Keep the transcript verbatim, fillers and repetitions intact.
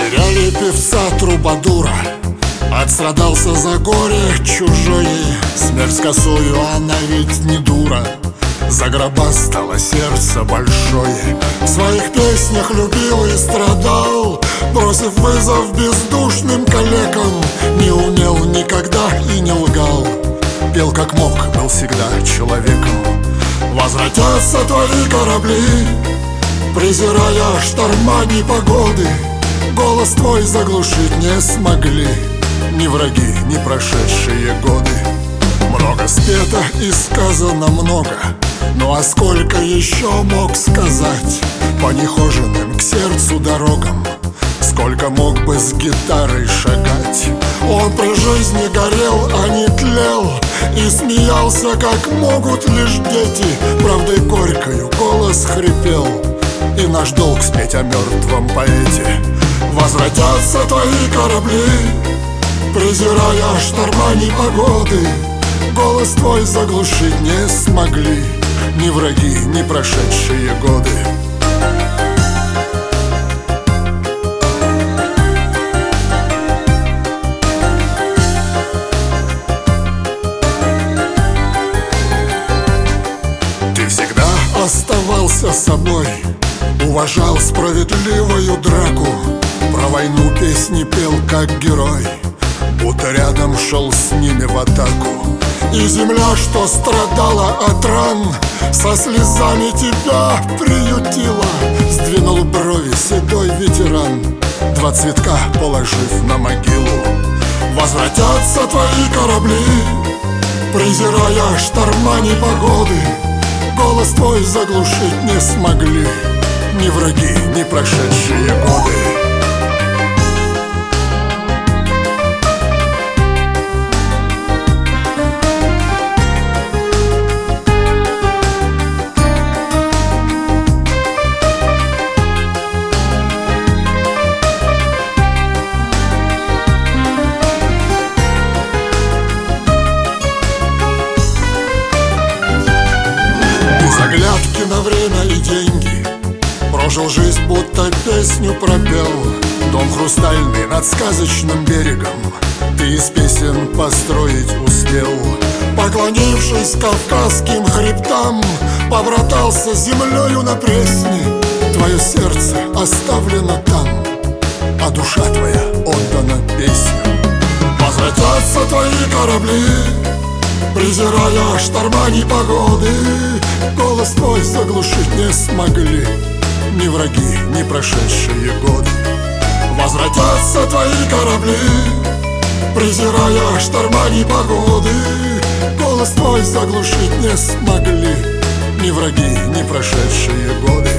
Потеряли певца Трубадура, отстрадался за горе чужое. Смерть с косою, она ведь не дура, загробастало сердце большое. В своих песнях любил и страдал, бросив вызов бездушным калекам. Не умел никогда и не лгал, пел как мог, был всегда человеком. Возвратятся твои корабли, презирая шторма непогоды. Голос твой заглушить не смогли ни враги, ни прошедшие годы. Много спето и сказано много, ну а сколько еще мог сказать по нехоженным к сердцу дорогам? Сколько мог бы с гитарой шагать? Он при жизни горел, а не тлел, и смеялся, как могут лишь дети. Правдой горькою голос хрипел, и наш долг спеть о мертвом поэте. Возвратятся твои корабли, презирая шторма непогоды. Голос твой заглушить не смогли ни враги, ни прошедшие годы. Ты всегда оставался собой, уважал справедливую драку. Про войну песни пел как герой, будто рядом шел с ними в атаку. И земля, что страдала от ран, со слезами тебя приютила. Сдвинул брови седой ветеран, два цветка положив на могилу. Возвратятся твои корабли, презирая шторма непогоды. Голос твой заглушить не смогли ни враги, ни прошедшие годы. Оглядки на время и деньги, прожил жизнь, будто песню пропел. Дом хрустальный над сказочным берегом ты из песен построить успел. Поклонившись кавказским хребтам, побратался землею на Пресне. Твое сердце оставлено там, а душа твоя отдана песне. Возвратятся твои корабли, презирая шторма непогоды. Голос твой заглушить не смогли ни враги, ни прошедшие годы. Возвратятся твои корабли, презирая шторма непогоды. Голос твой заглушить не смогли ни враги, ни прошедшие годы.